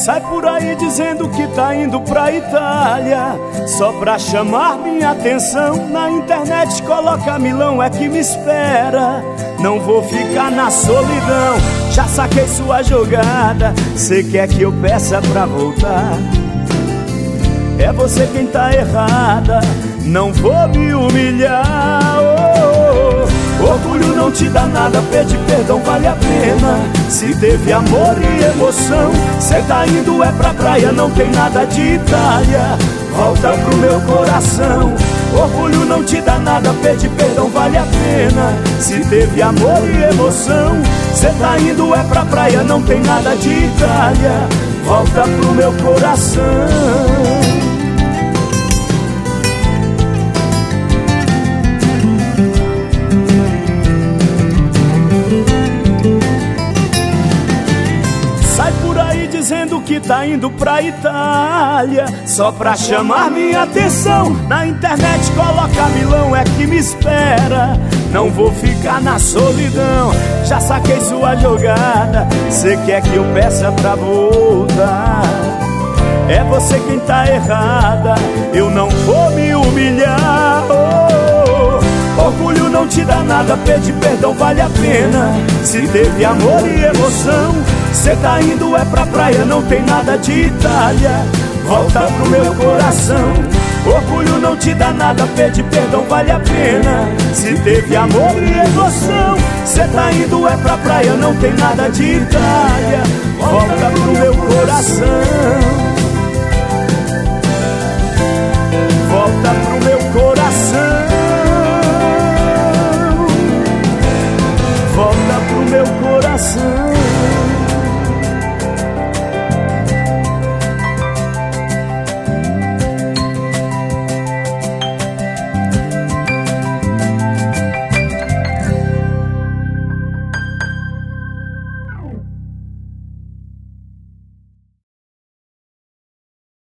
Sai por aí dizendo que tá indo pra Itália, só pra chamar minha atenção. Na internet coloca Milão é que me espera. Não vou ficar na solidão, já saquei sua jogada. Cê quer que eu peça pra voltar? É você quem tá errada, não vou me humilhar. Orgulho não te dá nada, pedir perdão vale a pena. Se teve amor e emoção, cê tá indo é pra praia, não tem nada de Itália. Volta pro meu coração. Orgulho não te dá nada, pedir perdão vale a pena. Se teve amor e emoção, cê tá indo é pra praia, não tem nada de Itália. Volta pro meu coração. Dizendo que tá indo pra Itália, só pra chamar minha atenção. Na internet coloca Milão é que me espera. Não vou ficar na solidão, já saquei sua jogada. Cê quer que eu peça pra voltar? É você quem tá errada, eu não vou me humilhar. Orgulho não te dá nada, pedir perdão vale a pena. Se teve amor e emoção, cê tá indo é pra praia, não tem nada de Itália. Volta pro meu coração. Orgulho não te dá nada, pedir perdão vale a pena. Se teve amor e emoção, cê tá indo é pra praia, não tem nada de Itália. Volta pro meu coração.